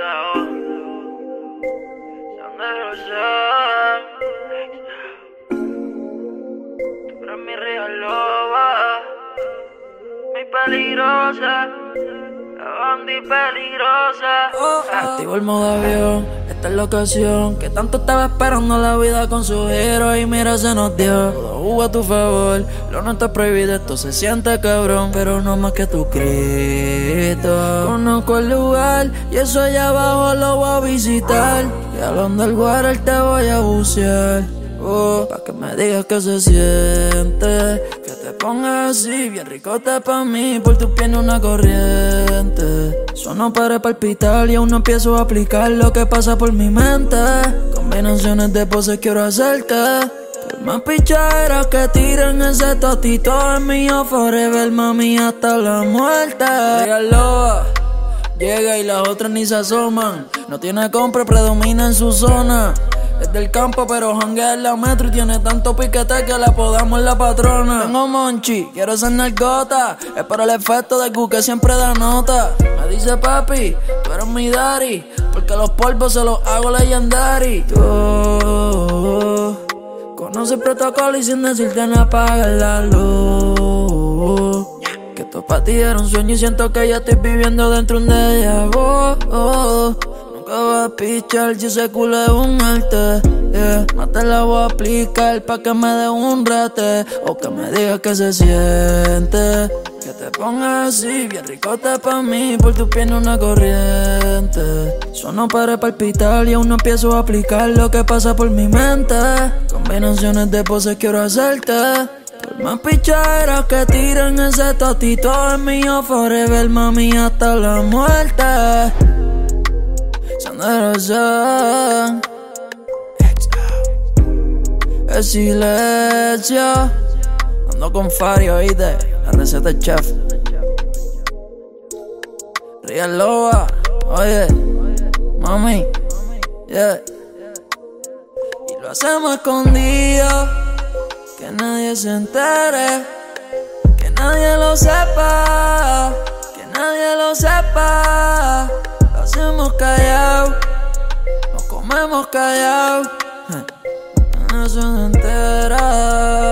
Tú eres mi real loba, muy peligrosa, la bandi peligrosa. Activo el modo avión, esta es la ocasión que tanto estaba esperando la vida con su giro. Y mira, se nos dio, todo jugó a tu favor. Lo nuestro es prohibido, esto se siente cabrón, pero no más que tu grito. Conozco el lugar y eso allá abajo lo voy a visitar. Y al underwater te voy a bucear. Pa' que me digas que se siente, que te pongas así, bien ricote pa' mí, por tus piernas una corriente. Eso no para palpitar y aún no empiezo a aplicar lo que pasa por mi mente. Combinaciones de poses quiero hacerte. Por más pichaderas que tiren ese totito es mío forever, mami, hasta la muerte. Real loba llega y las otras ni se asoman. No tiene compra, predomina en su zona. Es del campo pero janguea en la metro y tiene tanto piquete que la podamos la patrona. Tengo monchi, quiero ser narcota, es por el efecto de Q que siempre da nota. Me dice papi, tú eres mi daddy, porque los polvos se los hago legendary. Tú conoces el protocolo y sin decirte no apagas la luz. Que esto pa' ti era un sueño y siento que ya estoy viviendo dentro de un déjà vu. Nunca voy a pichar si ese culo es un arte, yeah. No te la voy a aplicar pa' que me dé un rete, o que me digas que se siente, que te pongas así, bien ricote pa' mí, por tus piernas una corriente. Eso no para palpitar y aún no empiezo a aplicar lo que pasa por mi mente. Combinaciones de poses quiero hacerte. Por más pichaderas que tiren ese totito es mío forever, mami, hasta la muerte. Sanderosa, el silencio. Ando con Fario, oíste, la receta del chef. Real loba, oye, mami, yeah. Y lo hacemos escondido, que nadie se entere, que nadie lo sepa, que nadie lo sepa. Lo hacemos callao, nos comemos callao, no se entera.